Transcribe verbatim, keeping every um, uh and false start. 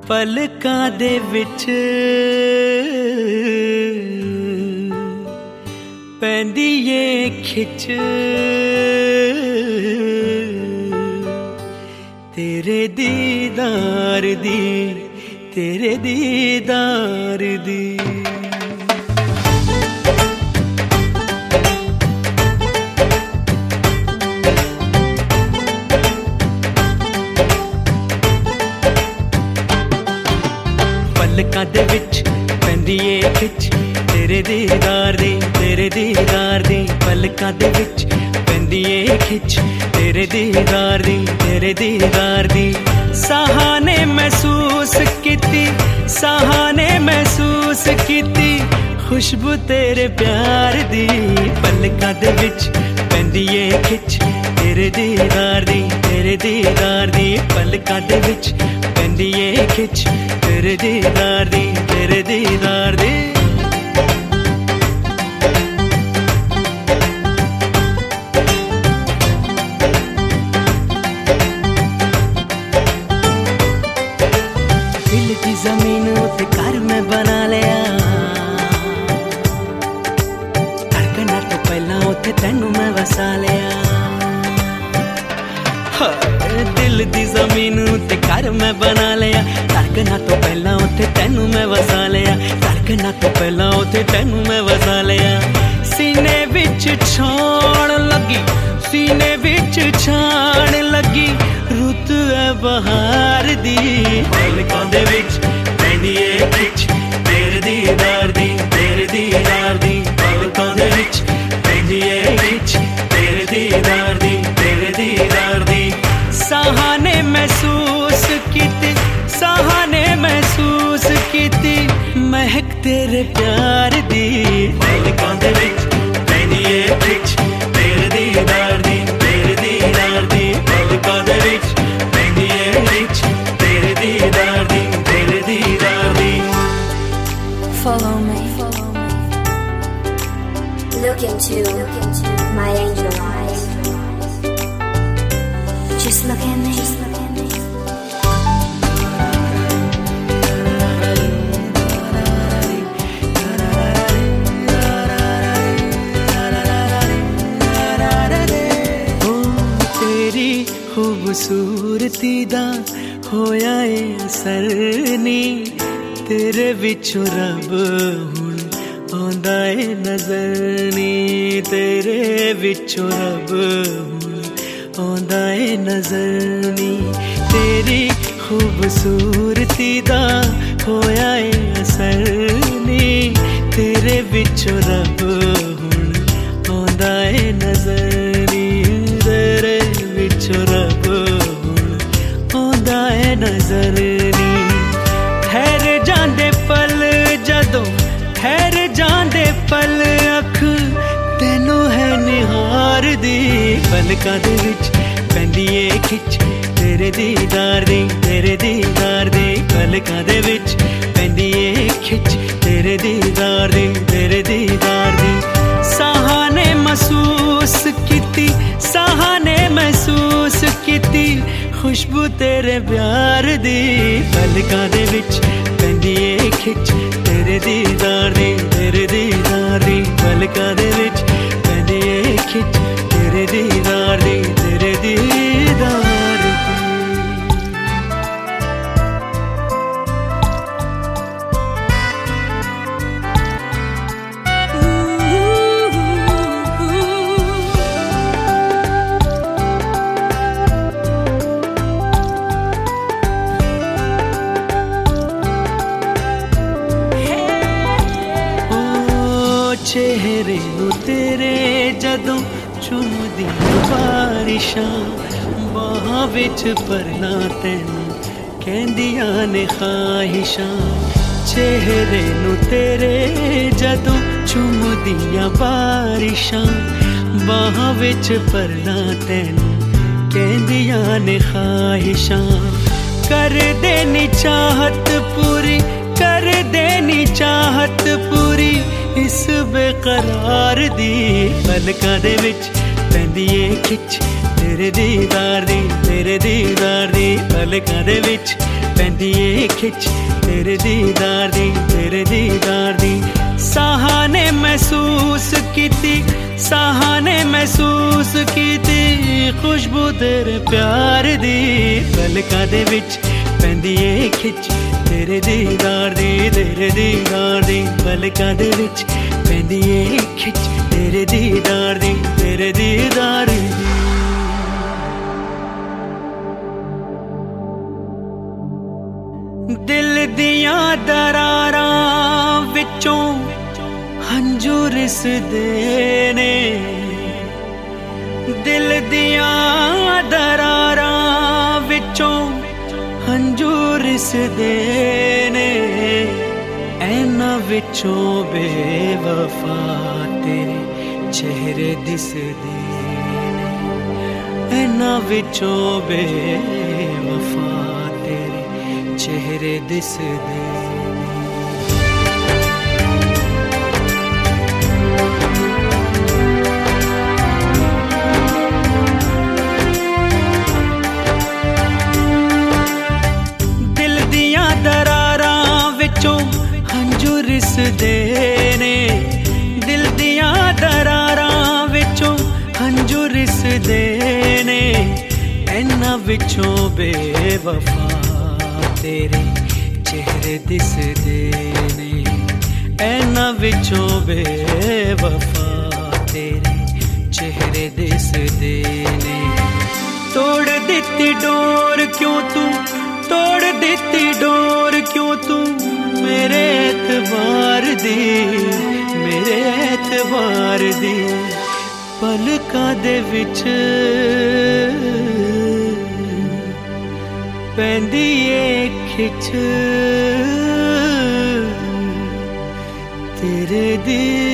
पलकां दे विच पैंदी ए खिच तेरे दीदार दी तेरे दीदार दी। पलकां दे विच पैंदी ए खिच तेरे दीदार दी तेरे दीदार दी। पलकां दे विच पैंदी ए खिच तेरे दीदार दी तेरे दीदार दी। साहां ने महसूस कीती साहां ने महसूस कीती खुशबू तेरे प्यार दी। पलकां दे विच पैंदी ए खिच तेरे दीदार दी तेरे दीदार दी। पलकां दे विच पैंदी ए खिच तेरे दीदार दी तेरे दीदार दी। दिल दी जमीन उत्ते घर मैं बना लिया, धड़कना तो पहला उत्ते तैनू मैं वसा लिया। दिल दी जमीन उत्ते घर मैं बना लिया, धड़कना तो पहला उत्ते तैनू मैं वसा लिया। धड़कना तो पहला उत्ते तैनू मैं वसा लिया। सीने विच छाण लगी सीने विच छाण लगी रुत है बहार दी। पलकां दे विच पैंदी ए खिच तेरे दीदार दी तेरे दीदार दी। पलकां दे विच पैंदी ए खिच तेरे दीदार दी तेरे दीदार दी। साहां ने महसूस कीती साहां ने महसूस कीती महक तेरे प्यार दी। पलकां दे विच पैंदी ए खिच तेरे दीदार दी तेरे दीदार दी। पलकां दे विच पैंदी ए खिच तेरे दीदार दी तेरे दीदार दी। Follow me, look into my angel eyes. Just look at me. तेरी खूबसूरती दा होया ए असर नी, तेरे विचों रब हुण आंदा ए नजर नी। तेरे विचों रब हुण आंदा ए नजर नी। तेरी खूबसूरती दा होया ए असर नी, तेरे विचों रब हुण आंदा ए नजर नी। तेरे विचों रब हुण आंदा ए नजर नी। ठहर जांदे पल जदों ठहर जांदे पल अख तैनू है निहार दी। पलकां दे विच पैंदी ए खिच तेरे दीदार दी तेरे दीदार दी। पलकां दे विच पैंदी ए खिच तेरे दीदार दी तेरे दीदार दी। साहां ने महसूस कीती साहां ने महसूस कीती खुशबू तेरे प्यार दी। पलकां दे विच पैंदी ए खिच तेरे दीदार दी तेरे दीदार दी। पलकां दे विच पैंदी ए खिच तेरे दीदार दी तेरे दीदार दी। चेहरे नू तेरे जदों चुमदी बारिशां, बाहां विच भरना तैनू कहंदियां ने ख्वाहिशां। चेहरे नू तेरे जदों चुमदियां बारिशां, बाहां विच भरना तैनू कहंदियां ने ख्वाहिशां। कर देनी चाहत पूरी कर देनी चाहत पूरी इस बेकरार दी। पलकां दे विच पैंदी ए खिच तेरे दीदार दी तेरे दीदार दी पलकां दे विच पैंदी ए खिच तेरे दीदार दी तेरे दीदार दी साहां ने महसूस कीती साहां ने महसूस कीती खुशबू तेरे प्यार दी पलकां दे विच पैंदी ए खिच तेरे दीदार दी तेरे दीदार दी पलकां दे विच पैंदी ए खिच तेरे दीदार दी तेरे दीदार दी दिल दियां दरारां विचों हंजू रिसदे ने दिल दियां दरारां विचों हंजू रिसदे ने ऐना विचों बेवफा तेरे चेहरे दिसदे ने ऐना विचों बेवफा तेरे चेहरे दिसदे दिल दियां दरारां विचों हंजू रिसदे ने दिल दियां दरारां विचों हंजू रिसदे ने ऐना विचों बेवफा तेरे चेहरे दिसदे ने ऐना विचों बेवफा तेरे चेहरे दिसदे ने तोड़ दित्ती डोर क्यों तू तोड़ दित्ती डोर क्यों तू मेरे एतबार दी मेरे एतबार दी पलकां दे विच पैंदी ए खिच तेरे दी